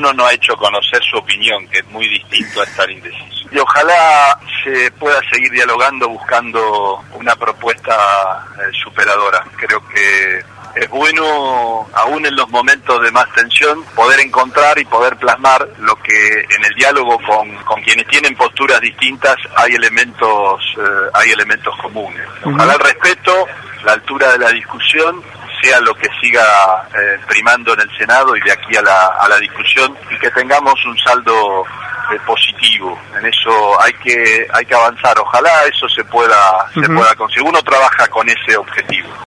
uno no ha hecho conocer su opinión, que es muy distinto a estar indeciso. Y ojalá se pueda seguir dialogando buscando una propuesta superadora. Creo que es bueno, aún en los momentos de más tensión, poder encontrar y poder plasmar lo que en el diálogo con quienes tienen posturas distintas hay elementos comunes. Ojalá el respeto, la altura de la discusión sea lo que siga primando en el Senado y de aquí a la discusión, y que tengamos un saldo positivo. En eso hay que avanzar. Ojalá eso se pueda conseguir. Uno trabaja con ese objetivo.